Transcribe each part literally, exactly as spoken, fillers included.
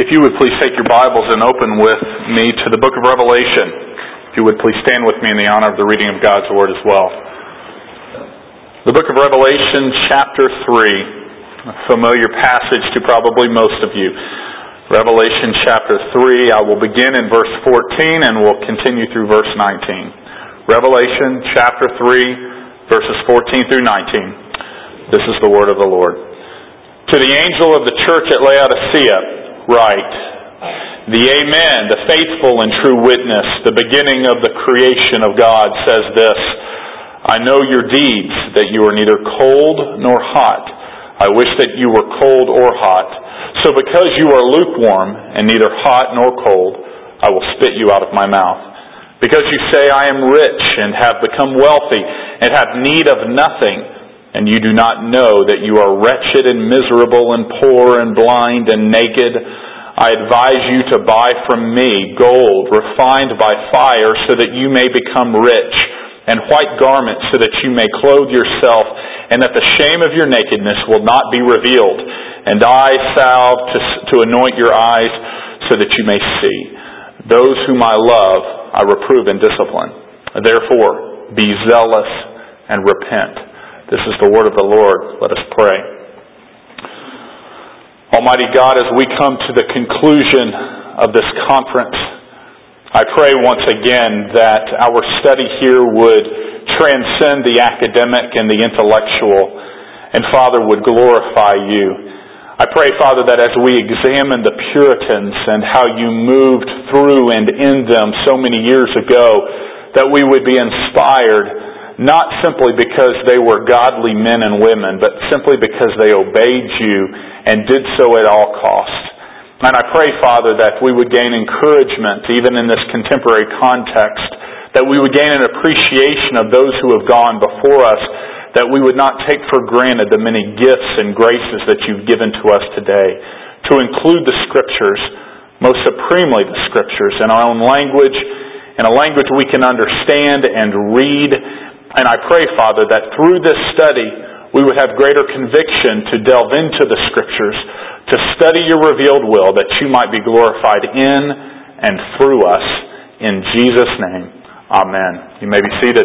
If you would please take your Bibles and open with me to the book of Revelation. If you would please stand with me in the honor of the reading of God's Word as well. The book of Revelation, chapter three, a familiar passage to probably most of you. Revelation chapter three, I will begin in verse fourteen and will continue through verse nineteen. Revelation chapter three, verses fourteen through nineteen. This is the word of the Lord. To the angel of the church at Laodicea, write, the Amen, the faithful and true witness, the beginning of the creation of God, says this, I know your deeds, that you are neither cold nor hot. I wish that you were cold or hot. So because you are lukewarm and neither hot nor cold, I will spit you out of my mouth. Because you say, I am rich and have become wealthy and have need of nothing, and you do not know that you are wretched and miserable and poor and blind and naked, I advise you to buy from me gold refined by fire so that you may become rich, and white garments so that you may clothe yourself, and that the shame of your nakedness will not be revealed, and eye salve to, to anoint your eyes so that you may see. Those whom I love I reprove and discipline. Therefore, be zealous and repent. This is the word of the Lord. Let us pray. Almighty God, as we come to the conclusion of this conference, I pray once again that our study here would transcend the academic and the intellectual, and Father, would glorify you. I pray, Father, that as we examine the Puritans and how you moved through and in them so many years ago, that we would be inspired not simply because they were godly men and women, but simply because they obeyed you and did so at all costs. And I pray, Father, that we would gain encouragement, even in this contemporary context, that we would gain an appreciation of those who have gone before us, that we would not take for granted the many gifts and graces that you've given to us today, to include the Scriptures, most supremely the Scriptures, in our own language, in a language we can understand and read. And I pray, Father, that through this study we would have greater conviction to delve into the Scriptures, to study your revealed will, that you might be glorified in and through us. In Jesus' name, amen. You may be seated.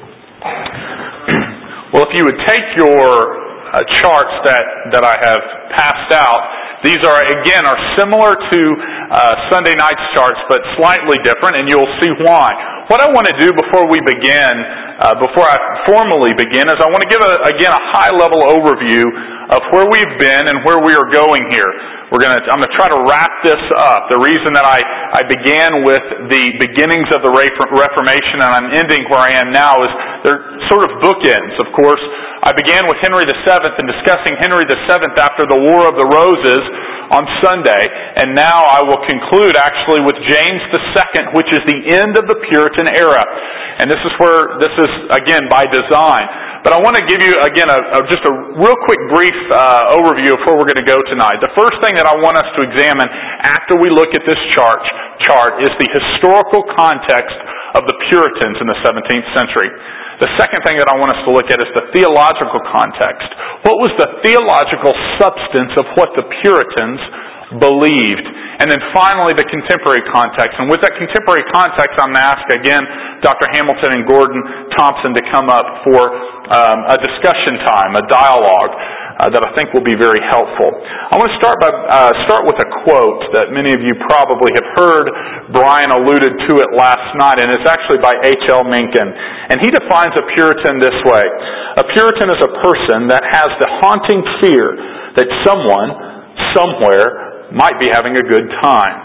Well, if you would take your uh, charts that, that I have passed out, these are, again, are similar to uh, Sunday night's charts, but slightly different, and you'll see why. What I want to do before we begin, uh, before I formally begin, is I want to give, a, again, a high-level overview of where we've been and where we are going here. We're going to, I'm going to try to wrap this up. The reason that I, I began with the beginnings of the Reformation and I'm ending where I am now is they're sort of bookends, of course. I began with Henry the Seventh and discussing Henry the Seventh after the War of the Roses on Sunday, and now I will conclude actually with James the Second, which is the end of the Puritan era. And this is where, this is again by design. But I want to give you again a, a, just a real quick brief uh, overview of where we're going to go tonight. The first thing that I want us to examine after we look at this chart, chart is the historical context of the Puritans in the seventeenth century. The second thing that I want us to look at is the theological context. What was the theological substance of what the Puritans believed? And then finally, the contemporary context. And with that contemporary context, I'm going to ask again Doctor Hamilton and Gordon Thompson to come up for um, a discussion time, a dialogue uh, that I think will be very helpful. I want to start by uh, start with a quote that many of you probably have heard. Brian alluded to it last night, and it's actually by H L Mencken. And he defines a Puritan this way. A Puritan is a person that has the haunting fear that someone, somewhere, might be having a good time.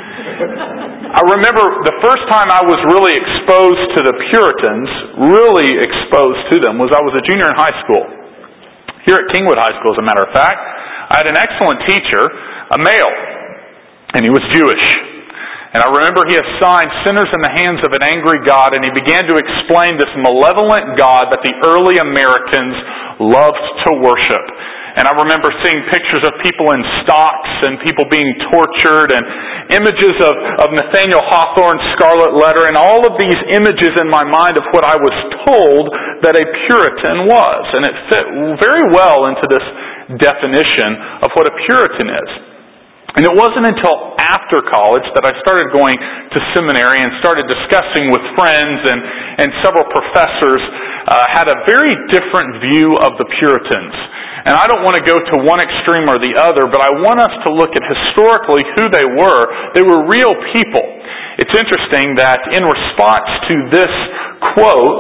I remember the first time I was really exposed to the Puritans, really exposed to them, was I was a junior in high school. Here at Kingwood High School, as a matter of fact. I had an excellent teacher, a male, and he was Jewish. And I remember he assigned sinners in the hands of an angry God, and he began to explain this malevolent God that the early Americans loved to worship. And I remember seeing pictures of people in stocks and people being tortured and images of, of Nathaniel Hawthorne's Scarlet Letter and all of these images in my mind of what I was told that a Puritan was. And it fit very well into this definition of what a Puritan is. And it wasn't until after college that I started going to seminary and started discussing with friends and, and several professors uh, had a very different view of the Puritans. And I don't want to go to one extreme or the other, but I want us to look at historically who they were. They were real people. It's interesting that in response to this quote,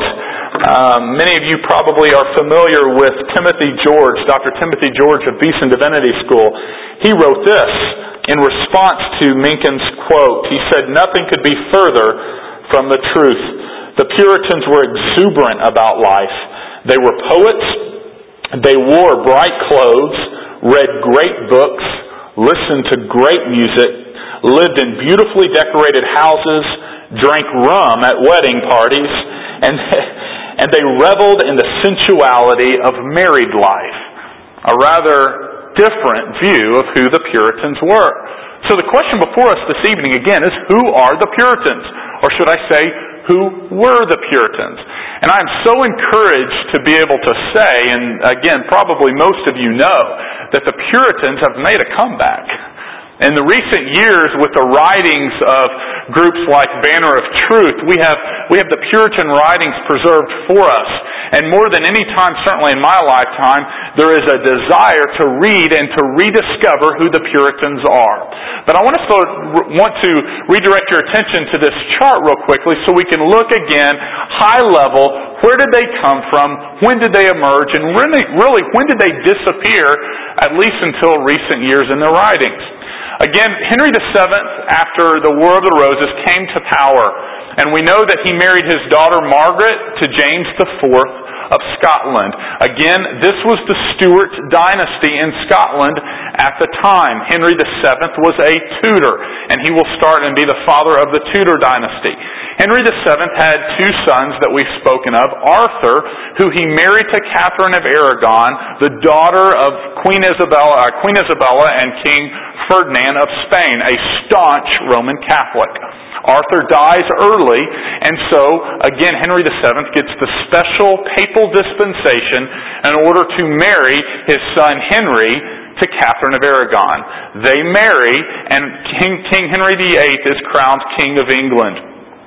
um, many of you probably are familiar with Timothy George, Doctor Timothy George of Beeson Divinity School. He wrote this in response to Mencken's quote. He said, "Nothing could be further from the truth. The Puritans were exuberant about life. They were poets. They wore bright clothes, read great books, listened to great music, lived in beautifully decorated houses, drank rum at wedding parties, and, and they reveled in the sensuality of married life." A rather different view of who the Puritans were. So the question before us this evening again is, who are the Puritans? Or should I say, who were the Puritans? And I'm so encouraged to be able to say, and again, probably most of you know, that the Puritans have made a comeback. In the recent years, with the writings of groups like Banner of Truth, we have we have the Puritan writings preserved for us. And more than any time, certainly in my lifetime, there is a desire to read and to rediscover who the Puritans are. But I want to want to redirect your attention to this chart real quickly so we can look again, high level, where did they come from, when did they emerge, and really, really when did they disappear, at least until recent years in their writings. Again, Henry the Seventh, after the War of the Roses, came to power. And we know that he married his daughter Margaret to James the Fourth of Scotland. Again, this was the Stuart dynasty in Scotland at the time. Henry the Seventh was a Tudor, and he will start and be the father of the Tudor dynasty. Henry the Seventh had two sons that we've spoken of. Arthur, who he married to Catherine of Aragon, the daughter of Queen Isabella, uh, Queen Isabella and King Ferdinand of Spain, a staunch Roman Catholic. Arthur dies early, and so, again, Henry the Seventh gets the special papal dispensation in order to marry his son Henry to Catherine of Aragon. They marry, and King, King Henry the Eighth is crowned King of England.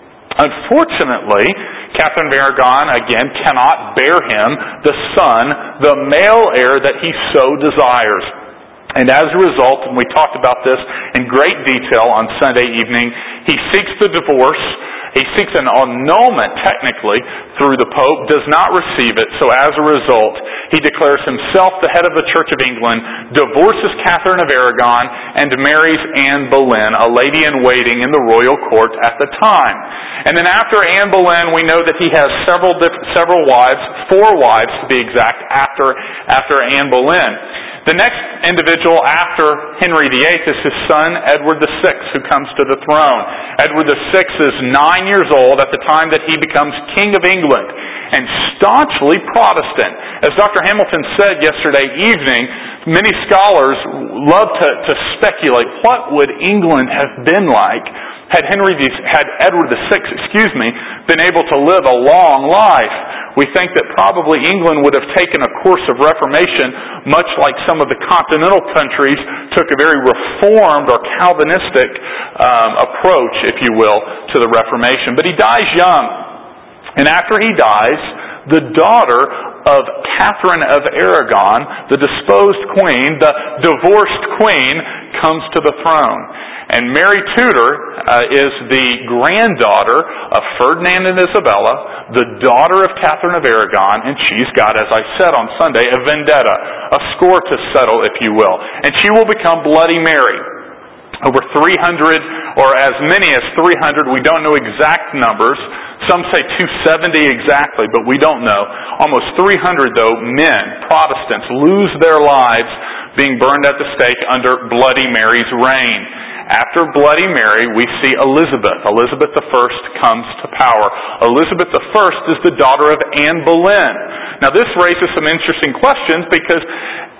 Unfortunately, Catherine of Aragon, again, cannot bear him the son, the male heir that he so desires. And as a result, and we talked about this in great detail on Sunday evening, he seeks the divorce. He seeks an annulment, technically, through the Pope, does not receive it. So as a result, he declares himself the head of the Church of England, divorces Catherine of Aragon, and marries Anne Boleyn, a lady-in-waiting in the royal court at the time. And then after Anne Boleyn, we know that he has several different, several wives, four wives to be exact, after, after Anne Boleyn. The next individual after Henry the Eighth is his son, Edward the Sixth, who comes to the throne. Edward the Sixth is nine years old at the time that he becomes King of England, and staunchly Protestant. As Doctor Hamilton said yesterday evening, many scholars love to, to speculate, what would England have been like had Henry the, had Edward the Sixth, excuse me, been able to live a long life? We think that probably England would have taken a course of reformation much like some of the continental countries took a very reformed or Calvinistic um, approach, if you will, to the Reformation. But he dies young. And after he dies, the daughter of Catherine of Aragon, the disposed queen, the divorced queen, comes to the throne. And Mary Tudor uh, is the granddaughter of Ferdinand and Isabella, the daughter of Catherine of Aragon, and she's got, as I said on Sunday, a vendetta, a score to settle, if you will. And she will become Bloody Mary. Over three hundred, or as many as three hundred, we don't know exact numbers. Some say two hundred seventy exactly, but we don't know. Almost three hundred, though, men, Protestants, lose their lives being burned at the stake under Bloody Mary's reign. After Bloody Mary, we see Elizabeth. Elizabeth the First comes to power. Elizabeth the First is the daughter of Anne Boleyn. Now, this raises some interesting questions because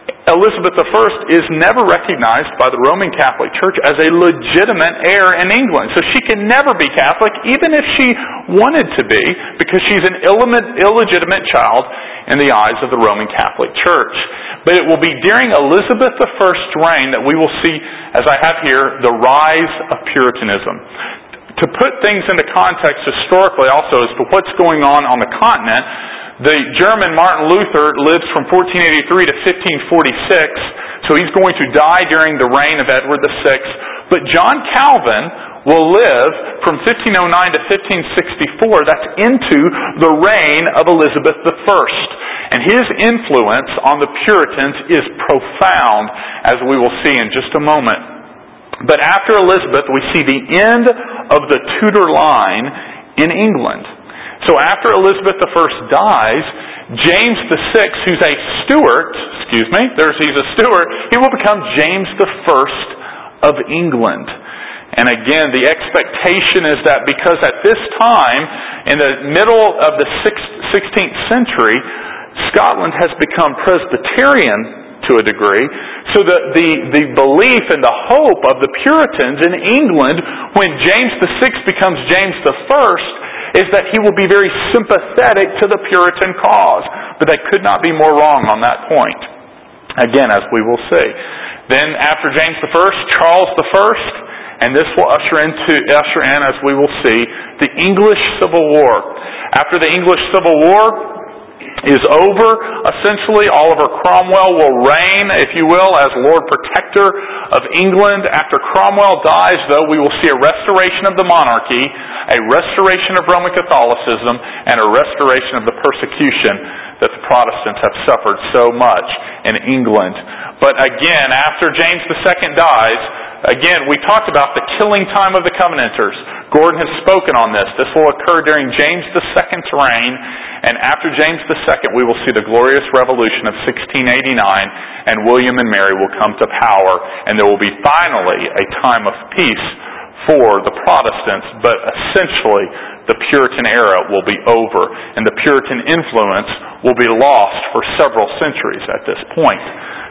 Elizabeth the First is never recognized by the Roman Catholic Church as a legitimate heir in England. So she can never be Catholic, even if she wanted to be, because she's an illegitimate child in the eyes of the Roman Catholic Church. But it will be during Elizabeth the First's reign that we will see, as I have here, the rise of Puritanism. To put things into context historically also as to what's going on on the continent, the German Martin Luther lives from fourteen eighty-three to fifteen forty-six, so he's going to die during the reign of Edward the Sixth. But John Calvin will live from fifteen oh nine to fifteen sixty-four. That's into the reign of Elizabeth the First. And his influence on the Puritans is profound, as we will see in just a moment. But after Elizabeth, we see the end of the Tudor line in England. So after Elizabeth the First dies, James the Sixth, who's a Stuart, excuse me, there's he's a Stuart, he will become James the First of England. And again, the expectation is that because at this time, in the middle of the sixteenth century, Scotland has become Presbyterian to a degree, so the, the, the belief and the hope of the Puritans in England when James the Sixth becomes James the First is that he will be very sympathetic to the Puritan cause. But they could not be more wrong on that point. Again, as we will see. Then after James the First, Charles the First, and this will usher into usher in, as we will see, the English Civil War. After the English Civil War is over, essentially, Oliver Cromwell will reign, if you will, as Lord Protector of England. After Cromwell dies, though, we will see a restoration of the monarchy, a restoration of Roman Catholicism, and a restoration of the persecution that the Protestants have suffered so much in England. But again, after James the Second dies, again, we talked about the killing time of the Covenanters. Gordon has spoken on this. This will occur during James the Second's reign, and after James the Second, we will see the glorious revolution of sixteen eighty-nine, and William and Mary will come to power, and there will be finally a time of peace for the Protestants, but essentially the Puritan era will be over, and the Puritan influence will be lost for several centuries at this point.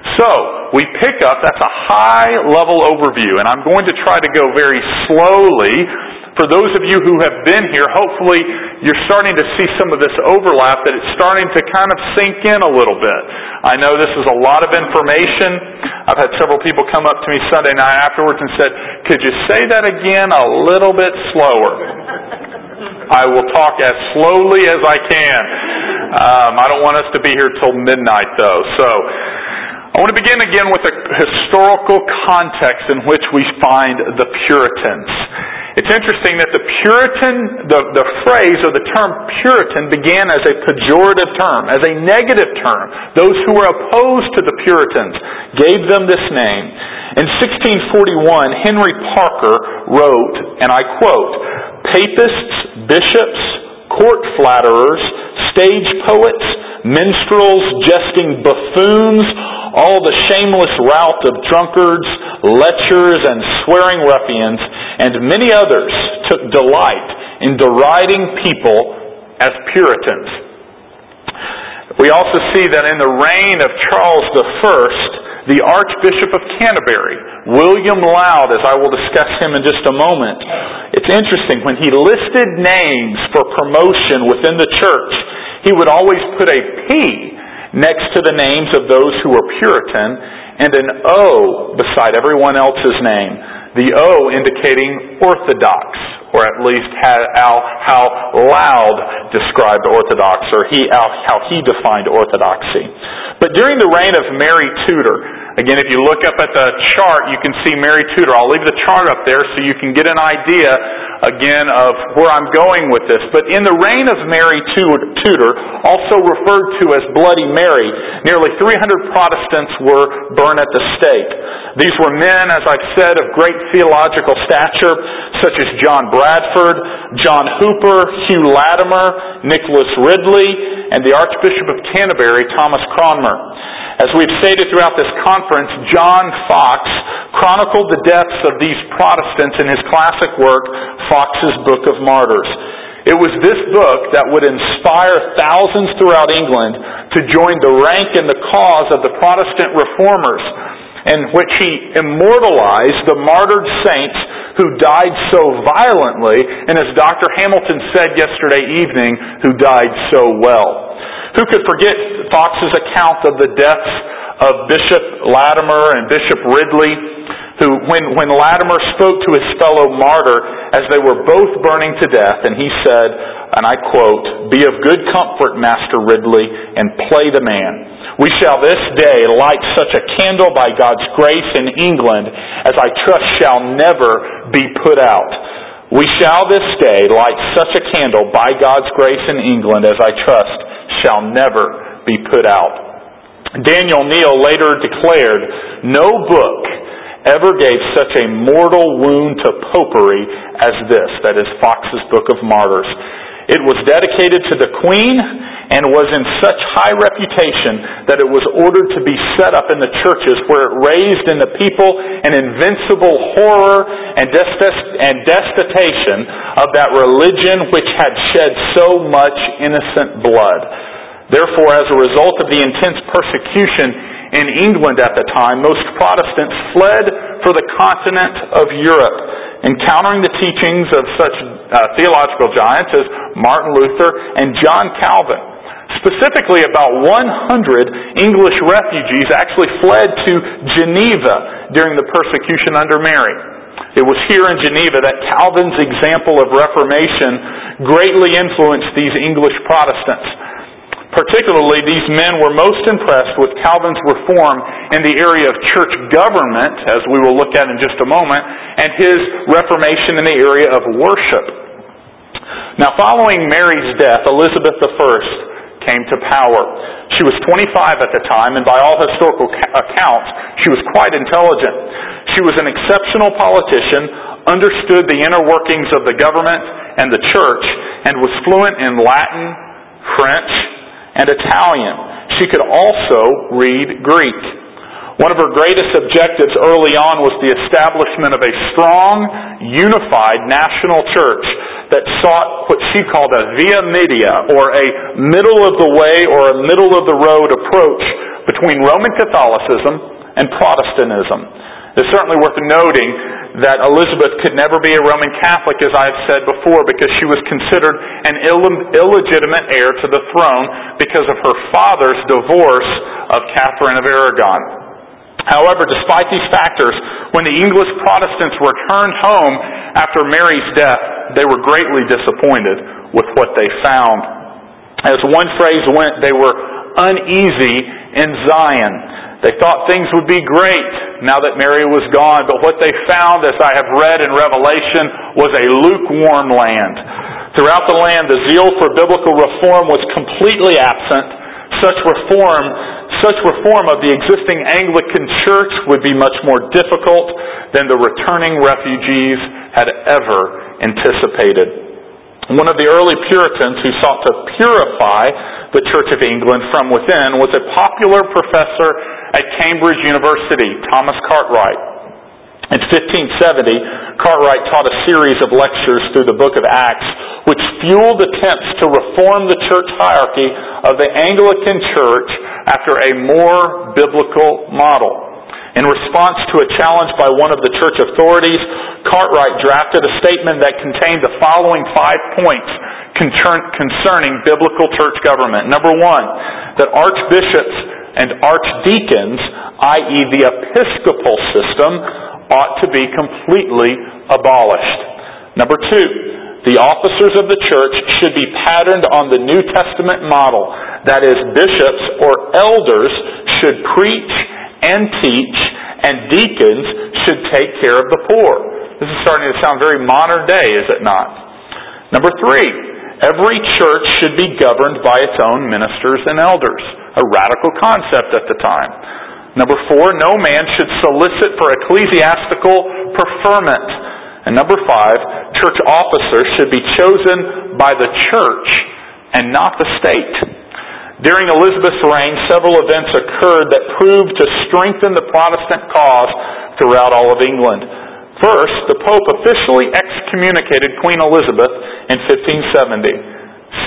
So, we pick up, that's a high-level overview, and I'm going to try to go very slowly. For those of you who have been here, hopefully you're starting to see some of this overlap, that it's starting to kind of sink in a little bit. I know this is a lot of information. I've had several people come up to me Sunday night afterwards and said, could you say that again a little bit slower? I will talk as slowly as I can. Um, I don't want us to be here till midnight, though. So, I want to begin again with a historical context in which we find the Puritans. It's interesting that the Puritan, the, the phrase or the term Puritan began as a pejorative term, as a negative term. Those who were opposed to the Puritans gave them this name. In sixteen forty-one, Henry Parker wrote, and I quote, "Papists, bishops, court flatterers, stage poets, minstrels, jesting buffoons, all the shameless rout of drunkards, lechers, and swearing ruffians, and many others took delight in deriding people as Puritans." We also see that in the reign of Charles the First, the Archbishop of Canterbury, William Laud, as I will discuss him in just a moment, it's interesting, when he listed names for promotion within the church, he would always put a P next to the names of those who were Puritan, and an O beside everyone else's name. The O indicating Orthodox, or at least how, how Laud described Orthodox, or he, how he defined Orthodoxy. But during the reign of Mary Tudor, again, if you look up at the chart, you can see Mary Tudor. I'll leave the chart up there so you can get an idea, again, of where I'm going with this. But in the reign of Mary Tudor, also referred to as Bloody Mary, nearly three hundred Protestants were burned at the stake. These were men, as I've said, of great theological stature, such as John Bradford, John Hooper, Hugh Latimer, Nicholas Ridley, and the Archbishop of Canterbury, Thomas Cranmer. As we've stated throughout this conference, John Foxe chronicled the deaths of these Protestants in his classic work, Foxe's Book of Martyrs. It was this book that would inspire thousands throughout England to join the rank and the cause of the Protestant reformers, in which he immortalized the martyred saints who died so violently, and as Doctor Hamilton said yesterday evening, who died so well. Who could forget Fox's account of the deaths of Bishop Latimer and Bishop Ridley, who, when, when Latimer spoke to his fellow martyr as they were both burning to death, and he said, and I quote, "Be of good comfort, Master Ridley, and play the man. We shall this day light such a candle by God's grace in England as I trust shall never be put out. We shall this day light such a candle by God's grace in England as I trust shall never be put out." Daniel Neal later declared, "No book ever gave such a mortal wound to popery as this," that is Fox's Book of Martyrs. It was dedicated to the Queen and was in such high reputation that it was ordered to be set up in the churches, where it raised in the people an invincible horror and detestation of that religion which had shed so much innocent blood. Therefore, as a result of the intense persecution in England at the time, most Protestants fled for the continent of Europe, encountering the teachings of such uh, theological giants as Martin Luther and John Calvin. Specifically, about one hundred English refugees actually fled to Geneva during the persecution under Mary. It was here in Geneva that Calvin's example of Reformation greatly influenced these English Protestants. Particularly, these men were most impressed with Calvin's reform in the area of church government, as we will look at in just a moment, and his reformation in the area of worship. Now, following Mary's death, Elizabeth the First came to power. She was twenty-five at the time, and by all historical accounts, she was quite intelligent. She was an exceptional politician, understood the inner workings of the government and the church, and was fluent in Latin, French, and Italian. She could also read Greek. One of her greatest objectives early on was the establishment of a strong, unified national church that sought what she called a via media, or a middle-of-the-way or a middle-of-the-road approach between Roman Catholicism and Protestantism. It's certainly worth noting that Elizabeth could never be a Roman Catholic, as I have said before, because she was considered an Ill- illegitimate heir to the throne because of her father's divorce of Catherine of Aragon. However, despite these factors, when the English Protestants returned home after Mary's death, they were greatly disappointed with what they found. As one phrase went, they were uneasy in Zion. They thought things would be great now that Mary was gone, but what they found, as I have read in Revelation, was a lukewarm land. Throughout the land, the zeal for biblical reform was completely absent. Such reform, such reform of the existing Anglican Church would be much more difficult than the returning refugees had ever anticipated. One of the early Puritans who sought to purify the Church of England from within was a popular professor at Cambridge University, Thomas Cartwright. In fifteen seventy, Cartwright taught a series of lectures through the book of Acts, which fueled attempts to reform the church hierarchy of the Anglican Church after a more biblical model. In response to a challenge by one of the church authorities, Cartwright drafted a statement that contained the following five points concerning biblical church government. Number one, that archbishops and archdeacons, that is the episcopal system, ought to be completely abolished. Number two, the officers of the church should be patterned on the New Testament model. That is, bishops or elders should preach and teach, and deacons should take care of the poor. This is starting to sound very modern day, is it not? Number three, every church should be governed by its own ministers and elders, a radical concept at the time. Number four, no man should solicit for ecclesiastical preferment. And number five, church officers should be chosen by the church and not the state. During Elizabeth's reign, several events occurred that proved to strengthen the Protestant cause throughout all of England. First, the Pope officially excommunicated Queen Elizabeth in fifteen seventy.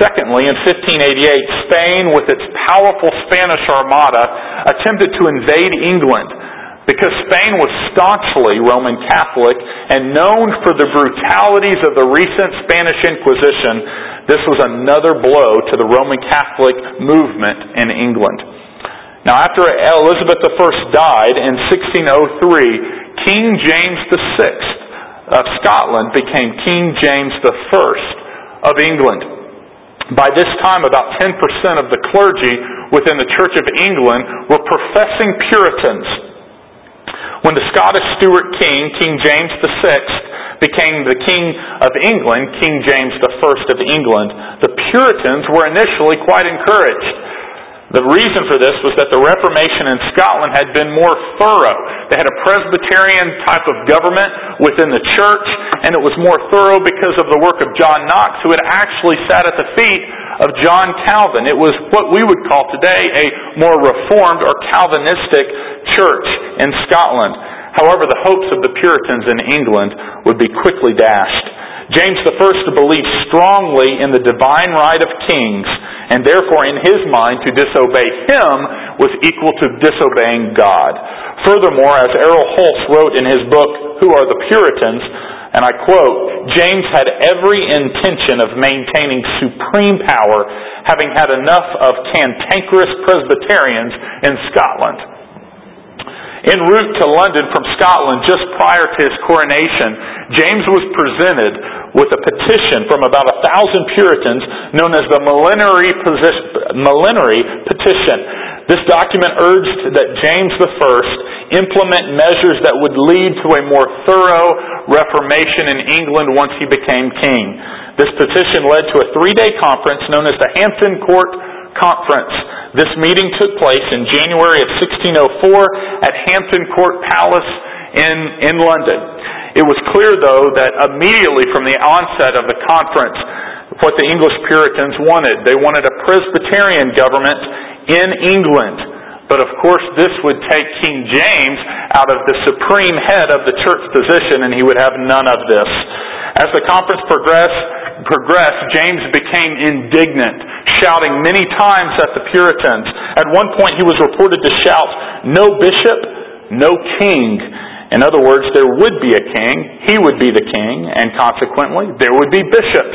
secondly, in fifteen eighty-eight, Spain, with its powerful Spanish Armada, attempted to invade England. Because Spain was staunchly Roman Catholic and known for the brutalities of the recent Spanish Inquisition, this was another blow to the Roman Catholic movement in England. Now, after Elizabeth the First died in sixteen oh three, King James the Sixth of Scotland became King James the First of England. By this time, about ten percent of the clergy within the Church of England were professing Puritans. When the Scottish Stuart king, King James the Sixth, became the King of England, King James the First of England, the Puritans were initially quite encouraged. The reason for this was that the Reformation in Scotland had been more thorough. They had a Presbyterian type of government within the church, and it was more thorough because of the work of John Knox, who had actually sat at the feet of John Calvin. It was what we would call today a more reformed or Calvinistic church in Scotland. However, the hopes of the Puritans in England would be quickly dashed. James the First believed strongly in the divine right of kings, and therefore in his mind to disobey him was equal to disobeying God. Furthermore, as Errol Hulse wrote in his book, Who Are the Puritans? And I quote, James had every intention of maintaining supreme power, having had enough of cantankerous Presbyterians in Scotland. En route to London from Scotland just prior to his coronation, James was presented with a petition from about a thousand Puritans known as the Millenary Petition. This document urged that James the First implement measures that would lead to a more thorough reformation in England once he became king. This petition led to a three-day conference known as the Hampton Court Conference. This meeting took place in January of sixteen oh four at Hampton Court Palace in, in London. It was clear, though, that immediately from the onset of the conference, what the English Puritans wanted. They wanted a Presbyterian government in England. But of course, this would take King James out of the supreme head of the church position, and he would have none of this. As the conference progressed, progressed, James became indignant, shouting many times at the Puritans. At one point, he was reported to shout, "No bishop, no king." In other words, there would be a king, he would be the king, and consequently, there would be bishops.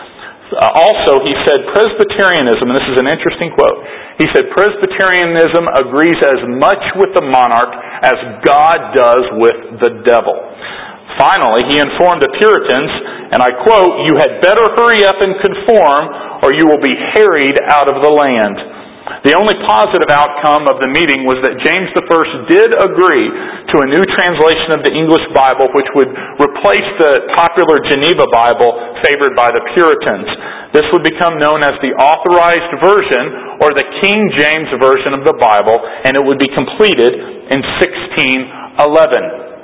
Uh, also, he said Presbyterianism, and this is an interesting quote, he said Presbyterianism agrees as much with the monarch as God does with the devil. Finally, he informed the Puritans, and I quote, "You had better hurry up and conform, or you will be harried out of the land." The only positive outcome of the meeting was that James the First did agree to a new translation of the English Bible, which would replace the popular Geneva Bible favored by the Puritans. This would become known as the Authorized Version, or the King James Version of the Bible, and it would be completed in sixteen eleven.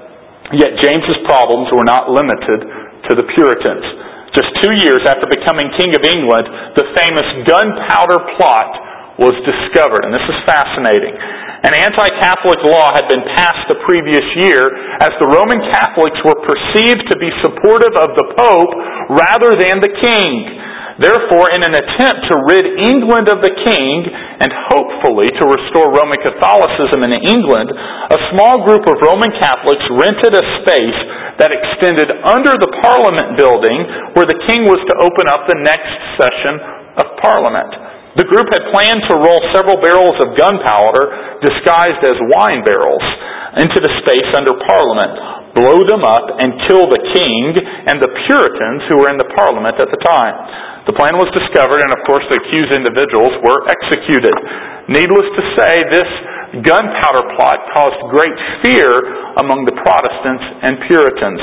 Yet James's problems were not limited to the Puritans. Just two years after becoming King of England, the famous Gunpowder Plot was discovered, and this is fascinating. An anti-Catholic law had been passed the previous year as the Roman Catholics were perceived to be supportive of the Pope rather than the King. Therefore, in an attempt to rid England of the King and hopefully to restore Roman Catholicism in England, a small group of Roman Catholics rented a space that extended under the Parliament building where the King was to open up the next session of Parliament. The group had planned to roll several barrels of gunpowder, disguised as wine barrels, into the space under Parliament, blow them up, and kill the king and the Puritans who were in the Parliament at the time. The plan was discovered, and of course the accused individuals were executed. Needless to say, this gunpowder plot caused great fear among the Protestants and Puritans.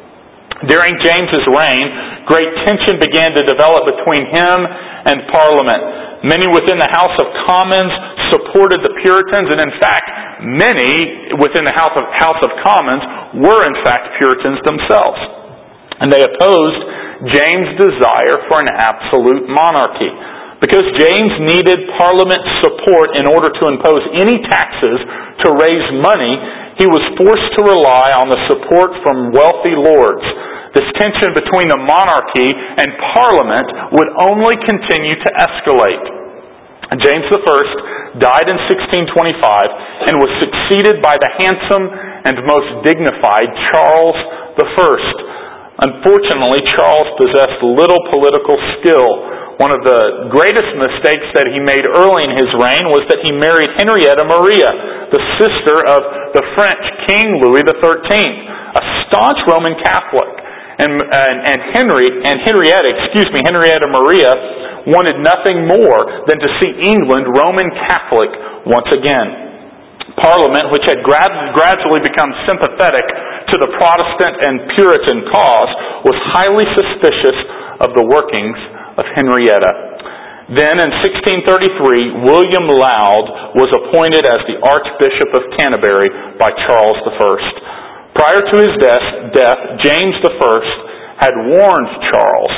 During James's reign, great tension began to develop between him and Parliament. Many within the House of Commons supported the Puritans, and in fact, many within the House of, House of Commons were in fact Puritans themselves. And they opposed James' desire for an absolute monarchy. Because James needed Parliament's support in order to impose any taxes to raise money, he was forced to rely on the support from wealthy lords. This tension between the monarchy and Parliament would only continue to escalate. James the First died in sixteen twenty-five and was succeeded by the handsome and most dignified Charles the First. Unfortunately, Charles possessed little political skill. One of the greatest mistakes that he made early in his reign was that he married Henrietta Maria, the sister of the French King Louis the Thirteenth, a staunch Roman Catholic. And, and, and Henry and Henrietta, excuse me, Henrietta Maria wanted nothing more than to see England Roman Catholic once again. Parliament, which had grad, gradually become sympathetic to the Protestant and Puritan cause, was highly suspicious of the workings of Henrietta. Then in sixteen thirty-three, William Laud was appointed as the Archbishop of Canterbury by Charles the First. Prior to his death, death, James the First had warned Charles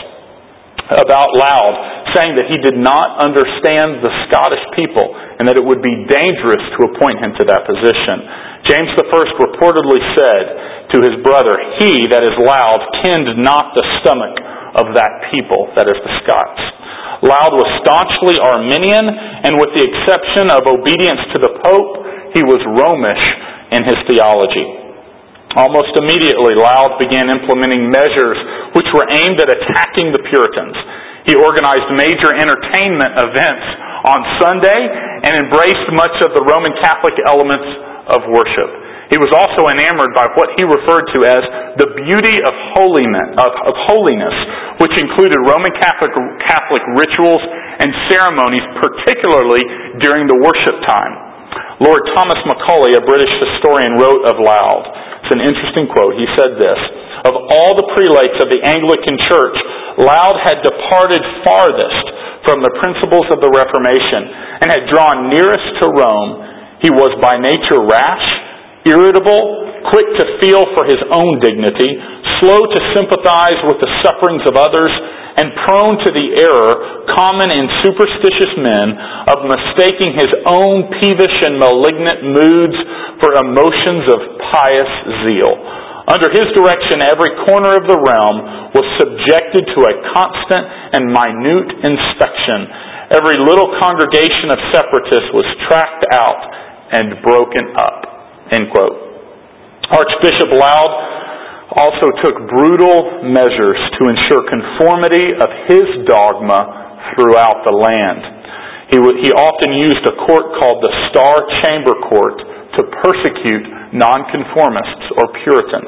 about Laud, saying that he did not understand the Scottish people and that it would be dangerous to appoint him to that position. James the First reportedly said to his brother, "He, that is Laud, kenned not the stomach of that people," that is the Scots. Laud was staunchly Arminian, and with the exception of obedience to the Pope, he was Romish in his theology. Almost immediately, Laud began implementing measures which were aimed at attacking the Puritans. He organized major entertainment events on Sunday and embraced much of the Roman Catholic elements of worship. He was also enamored by what he referred to as the beauty of holiness, of, of holiness, which included Roman Catholic, Catholic rituals and ceremonies, particularly during the worship time. Lord Thomas Macaulay, a British historian, wrote of Laud. It's an interesting quote. He said this: "Of all the prelates of the Anglican Church, Laud had departed farthest from the principles of the Reformation and had drawn nearest to Rome. He was by nature rash, irritable, quick to feel for his own dignity, slow to sympathize with the sufferings of others, and prone to the error common in superstitious men of mistaking his own peevish and malignant moods for emotions of pious zeal. Under his direction, every corner of the realm was subjected to a constant and minute inspection. Every little congregation of separatists was tracked out and broken up." End quote. Archbishop Laud also took brutal measures to ensure conformity of his dogma throughout the land. He, w- he often used a court called the Star Chamber Court to persecute nonconformists or Puritans.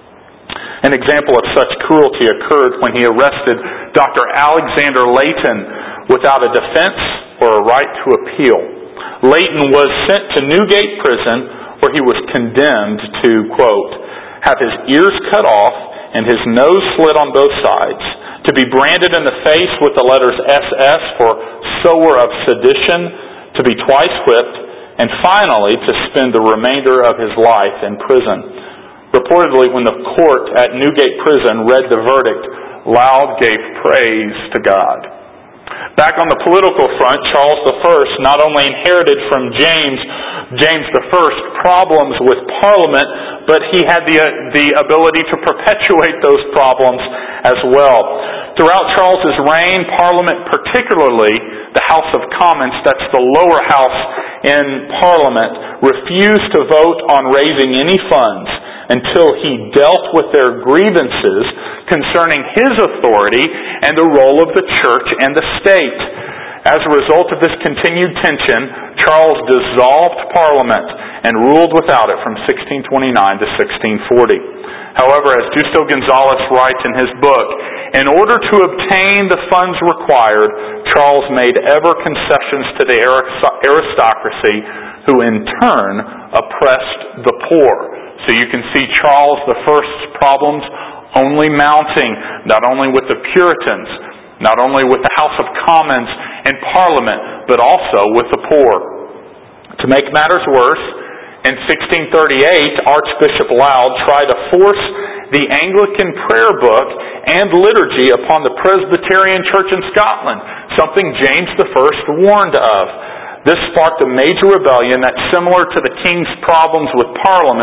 An example of such cruelty occurred when he arrested Doctor Alexander Layton without a defense or a right to appeal. Layton was sent to Newgate Prison, where he was condemned to, quote, "have his ears cut off and his nose slit on both sides, to be branded in the face with the letters S S for sower of sedition, to be twice whipped, and finally to spend the remainder of his life in prison." Reportedly, when the court at Newgate Prison read the verdict, Laud gave praise to God. Back on the political front, Charles the First not only inherited from James, James the First problems with Parliament, but he had the, the ability to perpetuate those problems as well. Throughout Charles's reign, Parliament, particularly the House of Commons, that's the lower house in Parliament, refused to vote on raising any funds until he dealt with their grievances concerning his authority and the role of the church and the state. As a result of this continued tension, Charles dissolved Parliament and ruled without it from sixteen twenty-nine to sixteen forty. However, as Justo Gonzalez writes in his book, in order to obtain the funds required, Charles made ever concessions to the aristocracy, who in turn oppressed the poor. So you can see Charles the First's problems only mounting, not only with the Puritans, not only with the House of Commons and Parliament, but also with the poor. To make matters worse, in sixteen thirty-eight, Archbishop Laud tried to force the Anglican prayer book and liturgy upon the Presbyterian Church in Scotland, something James the First warned of. This sparked a major rebellion that, similar to the king's problems with Parliament,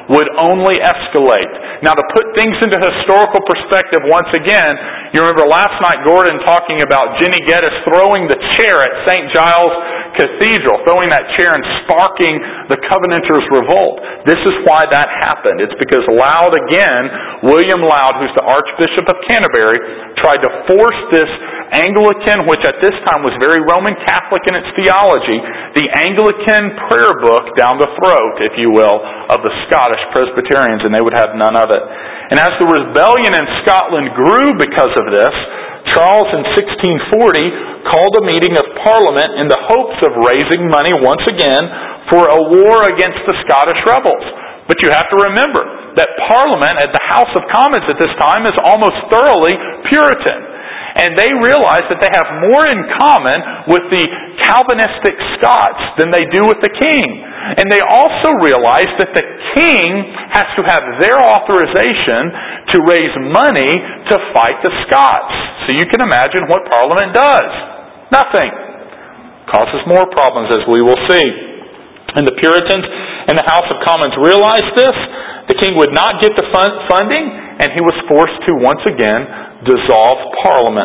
would only escalate. Now, to put things into historical perspective once again, you remember last night Gordon talking about Jenny Geddes throwing the chair at Saint Giles Cathedral, throwing that chair and sparking the Covenanters' revolt. This is why that happened. It's because Laud again, William Laud, who's the Archbishop of Canterbury, tried to force this Anglican, which at this time was very Roman Catholic in its theology, the Anglican prayer book down the throat, if you will, of the Scottish Presbyterians, and they would have none of it. And as the rebellion in Scotland grew because of this, Charles in sixteen forty called a meeting of Parliament in the hopes of raising money once again for a war against the Scottish rebels. But you have to remember that Parliament at the House of Commons at this time is almost thoroughly Puritan. And they realize that they have more in common with the Calvinistic Scots than they do with the king. And they also realize that the king has to have their authorization to raise money to fight the Scots. So you can imagine what Parliament does. Nothing. Causes more problems, as we will see. And the Puritans in the House of Commons realized this. The king would not get the fund- funding, and he was forced to once again dissolve Parliament.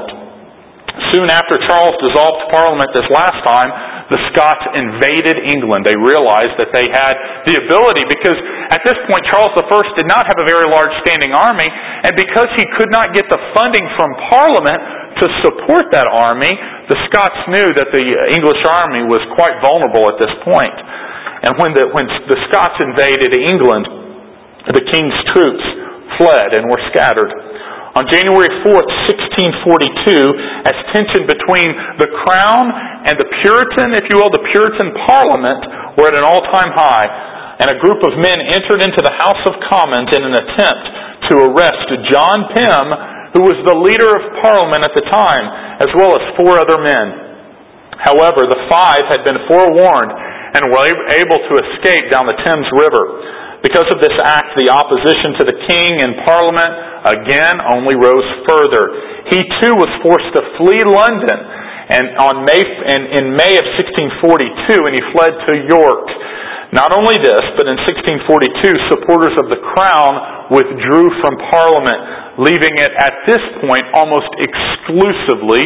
Soon after Charles dissolved Parliament this last time, the Scots invaded England. They realized that they had the ability, because at this point Charles the First did not have a very large standing army, and because he could not get the funding from Parliament to support that army, the Scots knew that the English army was quite vulnerable at this point. And when the, when the Scots invaded England, the king's troops fled and were scattered. On January fourth, sixteen forty-two, as tension between the Crown and the Puritan, if you will, the Puritan Parliament were at an all-time high, and a group of men entered into the House of Commons in an attempt to arrest John Pym, who was the leader of Parliament at the time, as well as four other men. However, the five had been forewarned and were able to escape down the Thames River. Because of this act, the opposition to the king and Parliament again only rose further. He too was forced to flee London, and on May and in May of sixteen forty-two, and he fled to York. Not only this, but in sixteen forty-two, supporters of the Crown withdrew from Parliament, leaving it at this point almost exclusively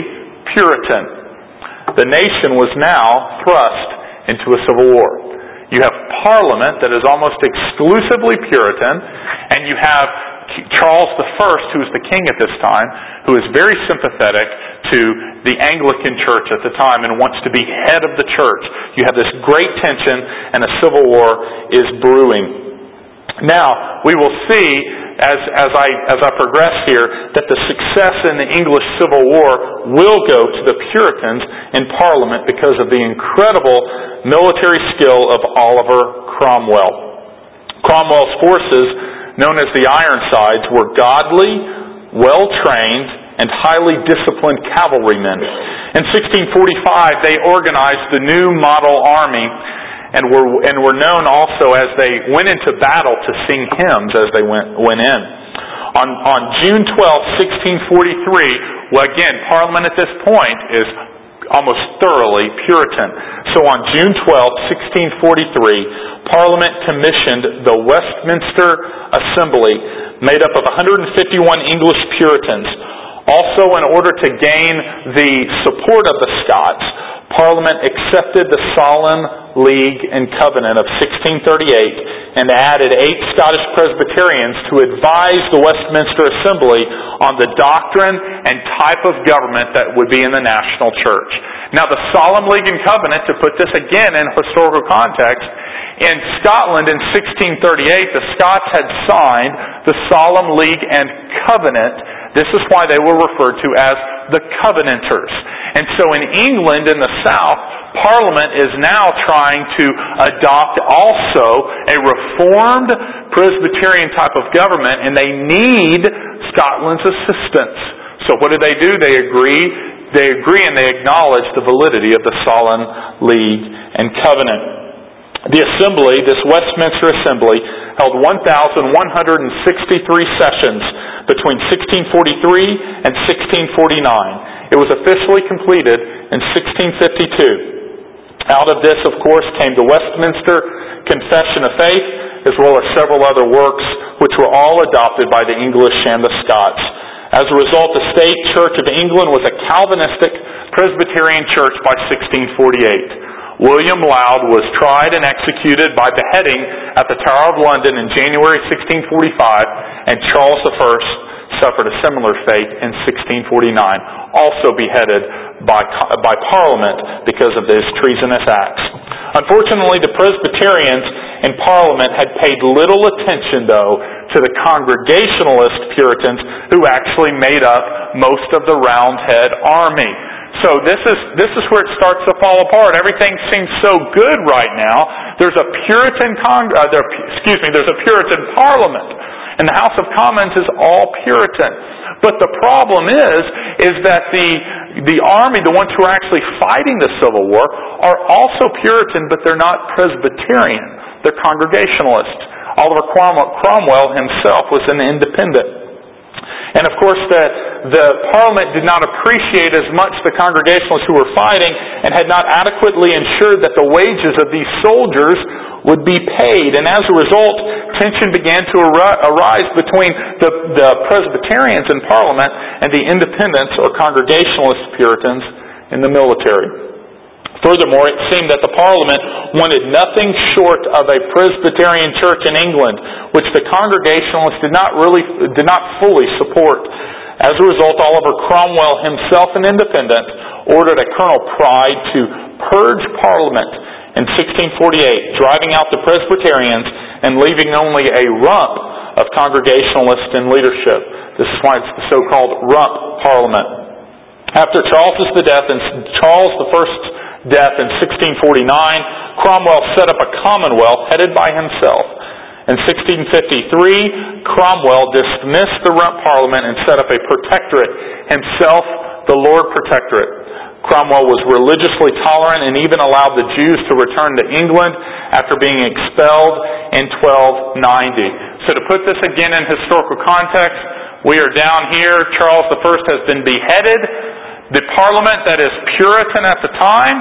Puritan. The nation was now thrust into a civil war. You have Parliament that is almost exclusively Puritan, and you have Charles the First, who is the king at this time, who is very sympathetic to the Anglican Church at the time and wants to be head of the church. You have this great tension, and a civil war is brewing. Now, we will see as, as, I, as I progress here that the success in the English Civil War will go to the Puritans in Parliament because of the incredible military skill of Oliver Cromwell. Cromwell's forces, known as the Ironsides, were godly, well-trained, and highly disciplined cavalrymen. In sixteen forty-five, they organized the new model army and were and were known also as they went into battle to sing hymns as they went went in. On, on June twelfth, sixteen forty-three, well again, Parliament at this point is almost thoroughly Puritan. So on June twelfth, sixteen forty-three, Parliament commissioned the Westminster Assembly, made up of one hundred fifty-one English Puritans. Also, in order to gain the support of the Scots, Parliament accepted the Solemn League and Covenant of sixteen thirty-eight and added eight Scottish Presbyterians to advise the Westminster Assembly on the doctrine and type of government that would be in the national church. Now, the Solemn League and Covenant, to put this again in historical context, in Scotland in sixteen thirty-eight, the Scots had signed the Solemn League and Covenant. This is why they were referred to as the Covenanters. And so in England, in the South, Parliament is now trying to adopt also a reformed Presbyterian type of government, and they need Scotland's assistance. So what do they do? They agree, they agree and they acknowledge the validity of the Solemn League and Covenant. The Assembly, this Westminster Assembly, held one thousand one hundred sixty-three sessions between sixteen forty-three and sixteen forty-nine. It was officially completed in sixteen fifty-two. Out of this, of course, came the Westminster Confession of Faith, as well as several other works, which were all adopted by the English and the Scots. As a result, the State Church of England was a Calvinistic Presbyterian church by sixteen forty-eight. William Laud was tried and executed by beheading at the Tower of London in January sixteen forty-five, and Charles the First suffered a similar fate in sixteen forty-nine, also beheaded by, by Parliament because of his treasonous acts. Unfortunately, the Presbyterians in Parliament had paid little attention, though, to the Congregationalist Puritans who actually made up most of the Roundhead army. So this is this is where it starts to fall apart. Everything seems so good right now. There's a Puritan con- uh, there, excuse me. There's a Puritan Parliament, and the House of Commons is all Puritan. But the problem is, is that the the army, the ones who are actually fighting the Civil War, are also Puritan, but they're not Presbyterian. They're Congregationalists. Oliver Cromwell himself was an independent. And of course, the, the Parliament did not appreciate as much the Congregationalists who were fighting, and had not adequately ensured that the wages of these soldiers would be paid. And as a result, tension began to arise between the, the Presbyterians in Parliament and the Independents or Congregationalist Puritans in the military. Furthermore, it seemed that the Parliament wanted nothing short of a Presbyterian church in England, which the Congregationalists did not really, did not fully support. As a result, Oliver Cromwell, himself an independent, ordered a Colonel Pride to purge Parliament in sixteen forty-eight, driving out the Presbyterians and leaving only a rump of Congregationalists in leadership. This is why it's the so-called Rump Parliament. After Charles's death and Charles the First's death in sixteen forty-nine, Cromwell set up a commonwealth headed by himself. In sixteen fifty-three, Cromwell dismissed the Rump Parliament and set up a protectorate, himself the Lord Protectorate. Cromwell was religiously tolerant and even allowed the Jews to return to England after being expelled in twelve ninety. So to put this again in historical context, we are down here. Charles the First has been beheaded. The Parliament that is Puritan at the time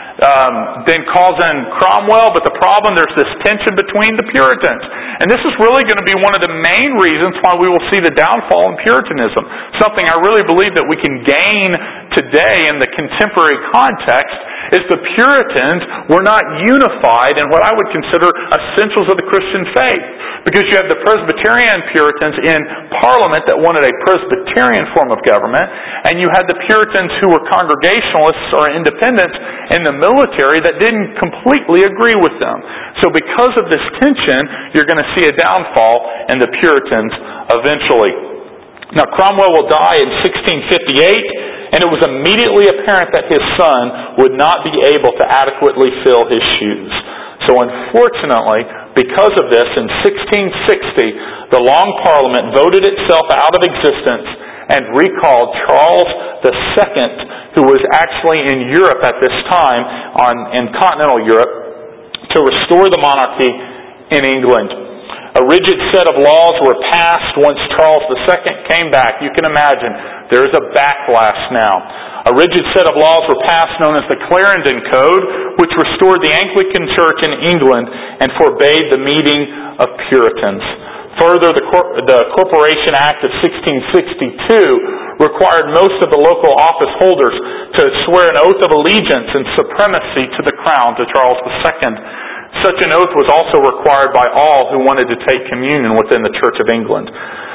um, then calls in Cromwell, but the problem, there's this tension between the Puritans. And this is really going to be one of the main reasons why we will see the downfall in Puritanism. Something I really believe that we can gain today in the contemporary context is the Puritans were not unified in what I would consider essentials of the Christian faith. Because you have the Presbyterian Puritans in Parliament that wanted a Presbyterian form of government, and you had the Puritans who were Congregationalists or independents in the military that didn't completely agree with them. So because of this tension, you're going to see a downfall in the Puritans eventually. Now Cromwell will die in sixteen fifty-eight, and it was immediately apparent that his son would not be able to adequately fill his shoes. So unfortunately, because of this, in sixteen sixty, the Long Parliament voted itself out of existence and recalled Charles the Second, who was actually in Europe at this time, on, in continental Europe, to restore the monarchy in England. A rigid set of laws were passed once Charles the Second came back. You can imagine, there is a backlash now. A rigid set of laws were passed known as the Clarendon Code, which restored the Anglican Church in England and forbade the meeting of Puritans. Further, the, Cor- the Corporation Act of sixteen sixty-two required most of the local office holders to swear an oath of allegiance and supremacy to the crown, to Charles the Second. Such an oath was also required by all who wanted to take communion within the Church of England.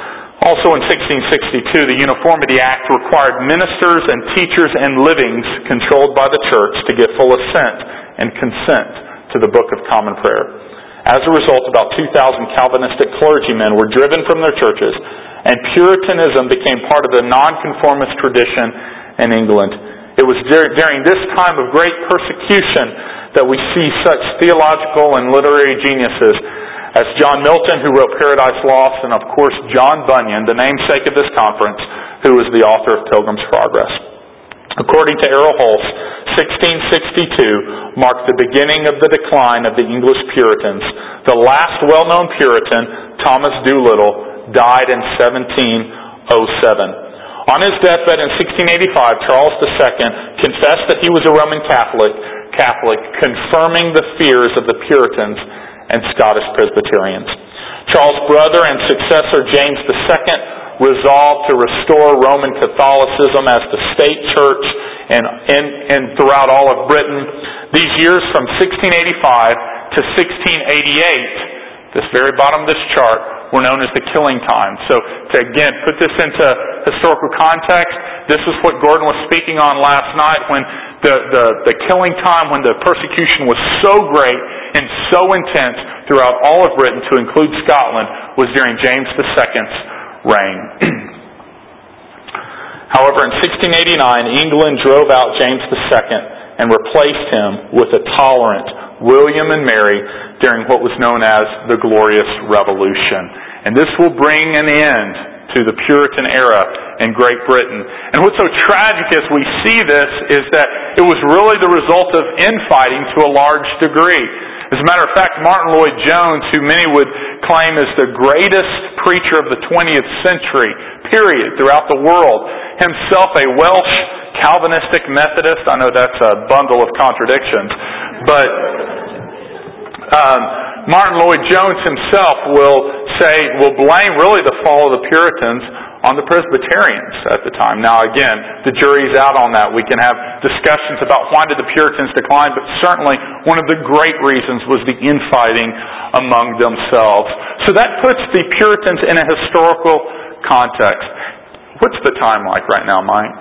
Also in sixteen sixty-two, the Uniformity Act required ministers and teachers and livings controlled by the church to give full assent and consent to the Book of Common Prayer. As a result, about two thousand Calvinistic clergymen were driven from their churches, and Puritanism became part of the nonconformist tradition in England. It was during this time of great persecution that we see such theological and literary geniuses as John Milton, who wrote Paradise Lost, and of course John Bunyan, the namesake of this conference, who is the author of Pilgrim's Progress. According to Errol Hulse, sixteen sixty-two marked the beginning of the decline of the English Puritans. The last well-known Puritan, Thomas Doolittle, died in seventeen oh seven. On his deathbed in sixteen eighty-five, Charles the Second confessed that he was a Roman Catholic, Catholic, confirming the fears of the Puritans and Scottish Presbyterians. Charles' brother and successor, James the Second, resolved to restore Roman Catholicism as the state church and, and, and throughout all of Britain. These years from sixteen eighty-five to sixteen eighty-eight, this very bottom of this chart, were known as the killing time. So to again put this into historical context, this is what Gordon was speaking on last night when the, the, the killing time, when the persecution was so great and so intense throughout all of Britain, to include Scotland, was during James the Second's reign. However, in sixteen eighty-nine, England drove out James the Second and replaced him with a tolerant William and Mary during what was known as the Glorious Revolution. And this will bring an end to the Puritan era in Great Britain. And what's so tragic as we see this is that it was really the result of infighting to a large degree. As a matter of fact, Martin Lloyd-Jones, who many would claim is the greatest preacher of the twentieth century, period, throughout the world, himself a Welsh Calvinistic Methodist. I know that's a bundle of contradictions, but um, Martin Lloyd-Jones himself will say, will blame really the fall of the Puritans on the Presbyterians at the time. Now again, the jury's out on that. We can have discussions about why did the Puritans decline, but certainly one of the great reasons was the infighting among themselves. So that puts the Puritans in a historical context. What's the time like right now, Mike?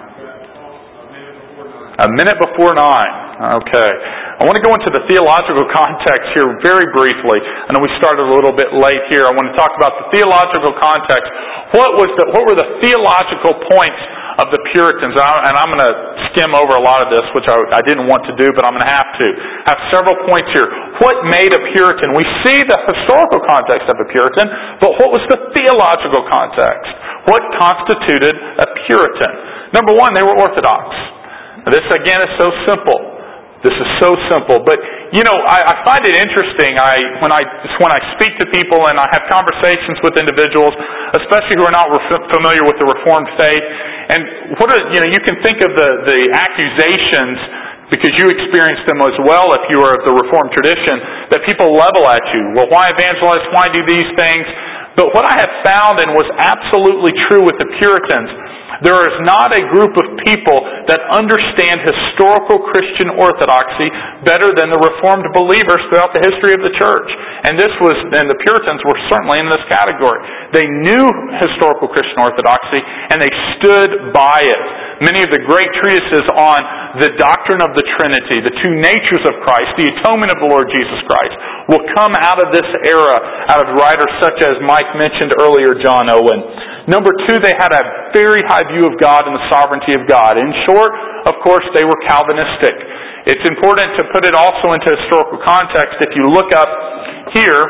A minute before nine. Okay. I want to go into the theological context here very briefly. I know we started a little bit late here. I want to talk about the theological context. What was the, what were the theological points of the Puritans? And, I, and I'm going to skim over a lot of this, which I, I didn't want to do, but I'm going to have to. I have several points here. What made a Puritan? We see the historical context of a Puritan, but what was the theological context? What constituted a Puritan? Number one, they were Orthodox. This, again, is so simple. This is so simple. But, you know, I, I find it interesting I, when I when I speak to people and I have conversations with individuals, especially who are not re- familiar with the Reformed faith, and what are, you know, you can think of the, the accusations, because you experienced them as well if you are of the Reformed tradition, that people level at you. Well, why evangelize? Why do these things? But what I have found, and was absolutely true with the Puritans, there is not a group of people that understand historical Christian orthodoxy better than the Reformed believers throughout the history of the church. And this was, and the Puritans were certainly in this category. They knew historical Christian orthodoxy, and they stood by it. Many of the great treatises on the doctrine of the Trinity, the two natures of Christ, the atonement of the Lord Jesus Christ, will come out of this era, out of writers such as Mike mentioned earlier, John Owen. Number two, they had a very high view of God and the sovereignty of God. In short, of course, they were Calvinistic. It's important to put it also into historical context. If you look up here,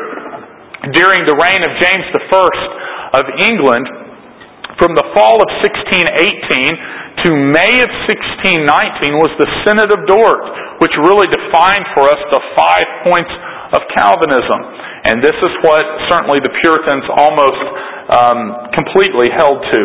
during the reign of James the First of England, from the fall of sixteen eighteen to May of sixteen nineteen was the Synod of Dort, which really defined for us the five points of Calvinism. And this is what certainly the Puritans almost um, completely held to.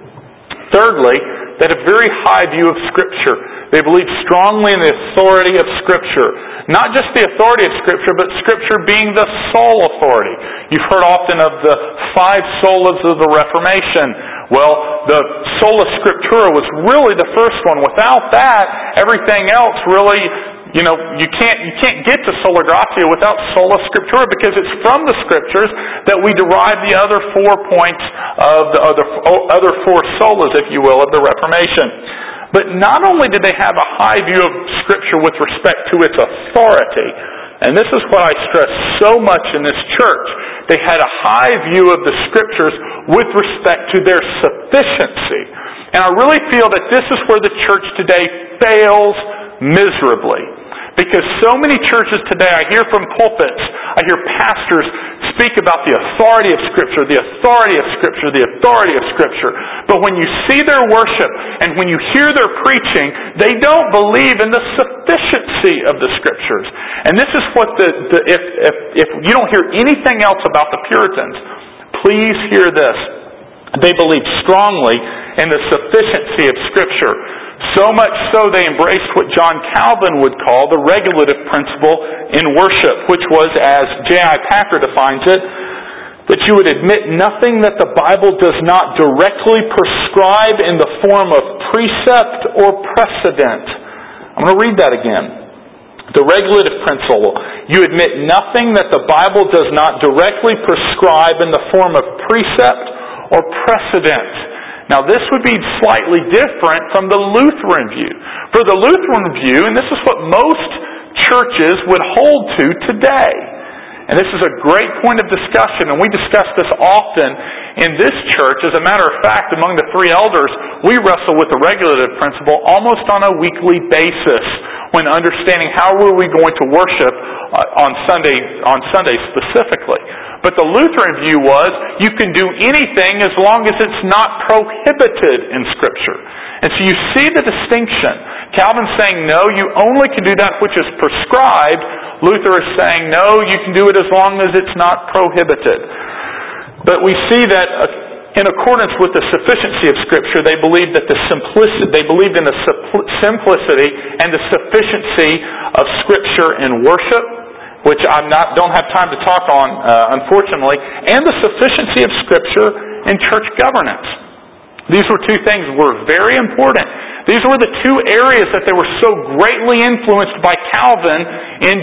Thirdly, they had a very high view of Scripture. They believed strongly in the authority of Scripture. Not just the authority of Scripture, but Scripture being the sole authority. You've heard often of the five solas of the Reformation. Well, the sola scriptura was really the first one. Without that, everything else really, you know, you can't you can't get to sola gratia without sola scriptura, because it's from the Scriptures that we derive the other four points of the other other four solas, if you will, of the Reformation. But not only did they have a high view of Scripture with respect to its authority, and this is what I stress so much in this church, they had a high view of the Scriptures with respect to their sufficiency. And I really feel that this is where the church today fails miserably. Because so many churches today, I hear from pulpits, I hear pastors speak about the authority of Scripture, the authority of Scripture, the authority of Scripture. But when you see their worship and when you hear their preaching, they don't believe in the sufficiency of the Scriptures. And this is what the, the if, if, if you don't hear anything else about the Puritans, please hear this. They believed strongly in the sufficiency of Scripture. So much so they embraced what John Calvin would call the regulative principle in worship, which was, as J I Packer defines it, that you would admit nothing that the Bible does not directly prescribe in the form of precept or precedent. I'm going to read that again. The regulative principle. You admit nothing that the Bible does not directly prescribe in the form of precept or precedent. Now this would be slightly different from the Lutheran view. For the Lutheran view, and this is what most churches would hold to today, and this is a great point of discussion, and we discuss this often in this church. As a matter of fact, among the three elders, we wrestle with the regulative principle almost on a weekly basis when understanding how are we going to worship on Sunday, on Sunday specifically. But the Lutheran view was, you can do anything as long as it's not prohibited in Scripture. And so you see the distinction. Calvin's saying, no, you only can do that which is prescribed. Luther is saying, no, you can do it as long as it's not prohibited. But we see that in accordance with the sufficiency of Scripture, they believed that the simplicity, they believed in the simplicity and the sufficiency of Scripture in worship, which I not don't have time to talk on, uh, unfortunately, and the sufficiency of Scripture in church governance. These were two things that were very important. These were the two areas that they were so greatly influenced by Calvin in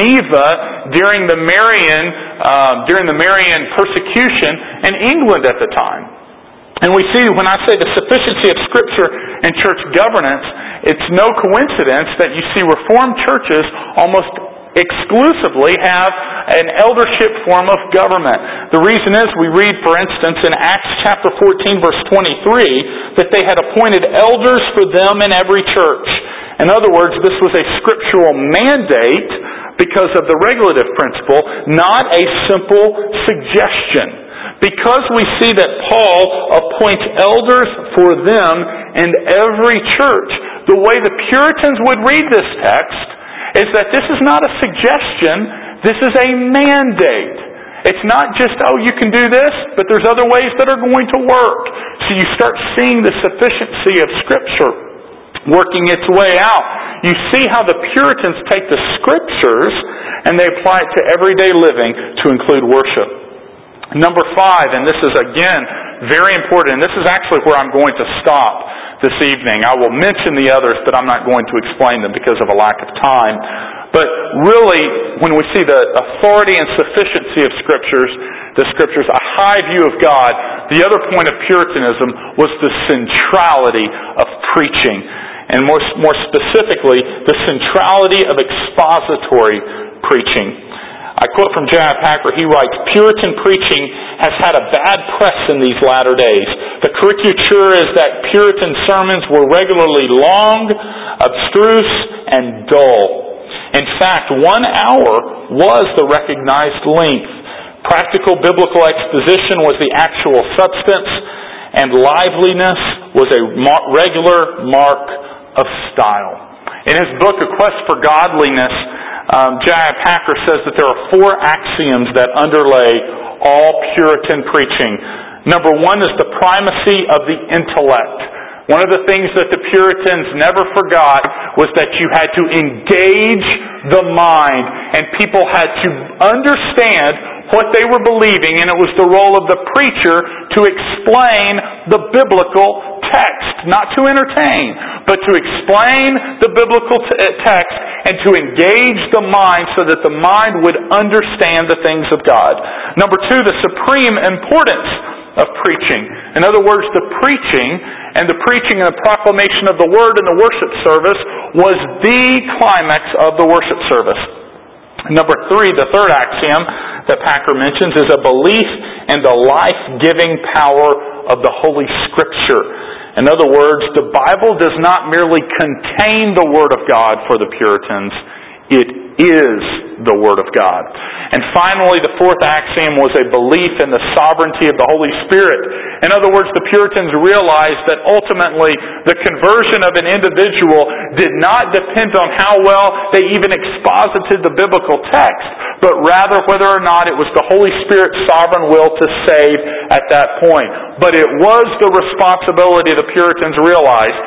Geneva during the Marian uh, during the Marian persecution in England at the time. And we see, when I say the sufficiency of Scripture in church governance, it's no coincidence that you see Reformed churches almost exclusively have an eldership form of government. The reason is, we read, for instance, in Acts chapter fourteen, verse twenty-three, that they had appointed elders for them in every church. In other words, this was a scriptural mandate because of the regulative principle, not a simple suggestion. Because we see that Paul appoints elders for them in every church, the way the Puritans would read this text is that this is not a suggestion, this is a mandate. It's not just, oh, you can do this, but there's other ways that are going to work. So you start seeing the sufficiency of Scripture working its way out. You see how the Puritans take the Scriptures and they apply it to everyday living to include worship. Number five, and this is again very important, and this is actually where I'm going to stop this evening. I will mention the others, but I'm not going to explain them because of a lack of time. But really, when we see the authority and sufficiency of Scriptures, the Scriptures, a high view of God, the other point of Puritanism was the centrality of preaching. And more, more specifically, the centrality of expository preaching. I quote from J I Packer, he writes, Puritan preaching has had a bad press in these latter days. The caricature is that Puritan sermons were regularly long, abstruse, and dull. In fact, one hour was the recognized length. Practical biblical exposition was the actual substance, and liveliness was a regular mark of style. In his book, A Quest for Godliness, Um, J I Packer says that there are four axioms that underlay all Puritan preaching. Number one is the primacy of the intellect. One of the things that the Puritans never forgot was that you had to engage the mind, and people had to understand what they were believing, and it was the role of the preacher to explain the biblical text, not to entertain, but to explain the biblical t- text and to engage the mind so that the mind would understand the things of God. Number two, the supreme importance of preaching. In other words, the preaching and the preaching and the proclamation of the Word in the worship service was the climax of the worship service. Number three, the third axiom that Packer mentions is a belief in the life-giving power of the Holy Scripture. In other words, the Bible does not merely contain the Word of God for the Puritans, it is the Word of God. And finally, the fourth axiom was a belief in the sovereignty of the Holy Spirit. In other words, the Puritans realized that ultimately the conversion of an individual did not depend on how well they even exposited the biblical text, but rather whether or not it was the Holy Spirit's sovereign will to save at that point. But it was the responsibility the Puritans realized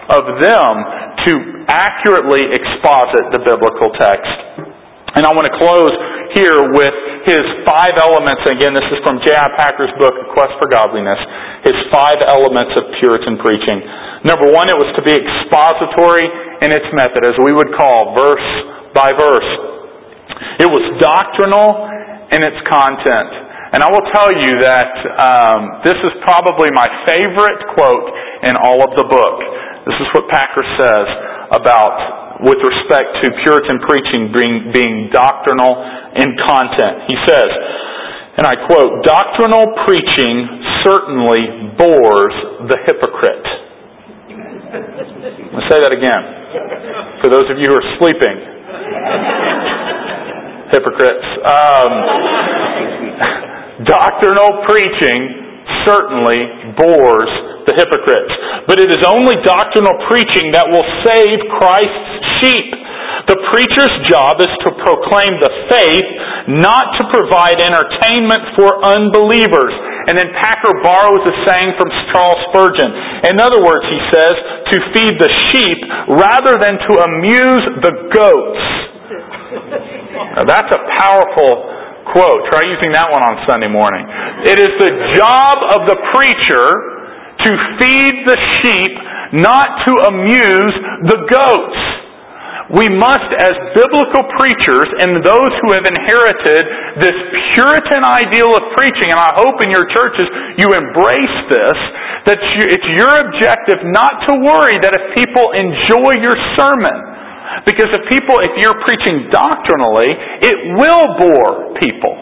of them to accurately exposit the biblical text. And I want to close here with his five elements. Again, this is from J I Packer's book, A Quest for Godliness. His five elements of Puritan preaching. Number one, it was to be expository in its method, as we would call verse by verse. It was doctrinal in its content. And I will tell you that um, this is probably my favorite quote in all of the book. This is what Packer says about, with respect to Puritan preaching being, being doctrinal in content. He says, and I quote, "Doctrinal preaching certainly bores the hypocrite." I'll say that again, for those of you who are sleeping. Hypocrites. Um, doctrinal preaching certainly bores the hypocrites. But it is only doctrinal preaching that will save Christ's sheep. The preacher's job is to proclaim the faith, not to provide entertainment for unbelievers. And then Packer borrows a saying from Charles Spurgeon. In other words, he says, to feed the sheep rather than to amuse the goats. Now that's a powerful quote. Try using that one on Sunday morning. It is the job of the preacher to feed the sheep, not to amuse the goats. We must, as biblical preachers and those who have inherited this Puritan ideal of preaching, and I hope in your churches you embrace this, that you, it's your objective not to worry that if people enjoy your sermon. Because if people, if you're preaching doctrinally, it will bore people.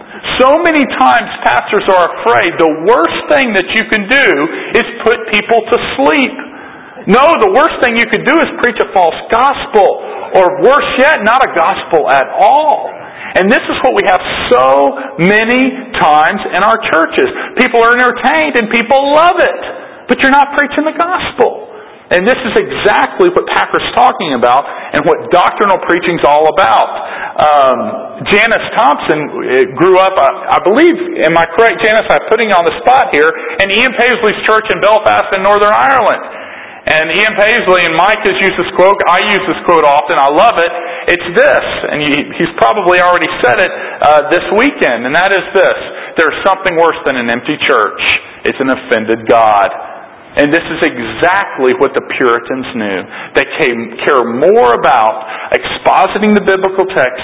So many times pastors are afraid the worst thing that you can do is put people to sleep. No, the worst thing you could do is preach a false gospel. Or worse yet, not a gospel at all. And this is what we have so many times in our churches. People are entertained and people love it. But you're not preaching the gospel. And this is exactly what Packer's talking about and what doctrinal preaching is all about. Um, Janice Thompson grew up, I, I believe, am I correct, Janice? I'm putting you on the spot here, in Ian Paisley's church in Belfast in Northern Ireland. And Ian Paisley, and Mike has used this quote, I use this quote often, I love it. It's this, and he, he's probably already said it uh, this weekend, and that is this: there's something worse than an empty church. It's an offended God. And this is exactly what the Puritans knew. They came, care more about expositing the biblical text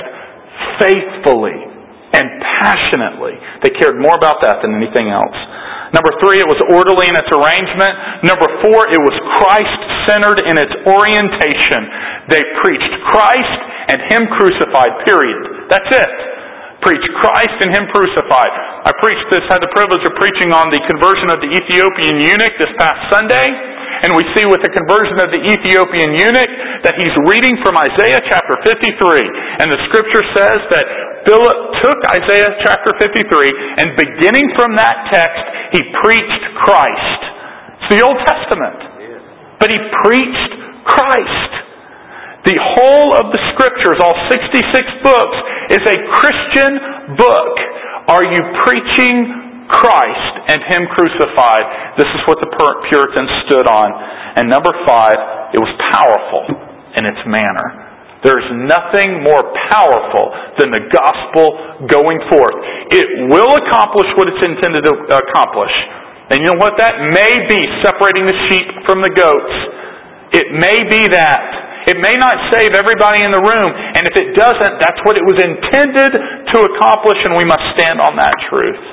faithfully and passionately. They cared more about that than anything else. Number three, it was orderly in its arrangement. Number four, it was Christ-centered in its orientation. They preached Christ and Him crucified, period. That's it. Preach Christ and Him crucified. I preached this, had the privilege of preaching on the conversion of the Ethiopian eunuch this past Sunday. And we see with the conversion of the Ethiopian eunuch that he's reading from Isaiah chapter fifty-three. And the scripture says that Philip took Isaiah chapter fifty-three and beginning from that text, he preached Christ. It's the Old Testament. But he preached Christ. The whole of the scriptures, all sixty-six books, is a Christian book. Are you preaching Christ and Him crucified? This is what the Puritans stood on. And number five, it was powerful in its manner. There's nothing more powerful than the gospel going forth. It will accomplish what it's intended to accomplish. And you know what that may be? Separating the sheep from the goats. It may be that. It may not save everybody in the room, and if it doesn't, that's what it was intended to accomplish, and we must stand on that truth.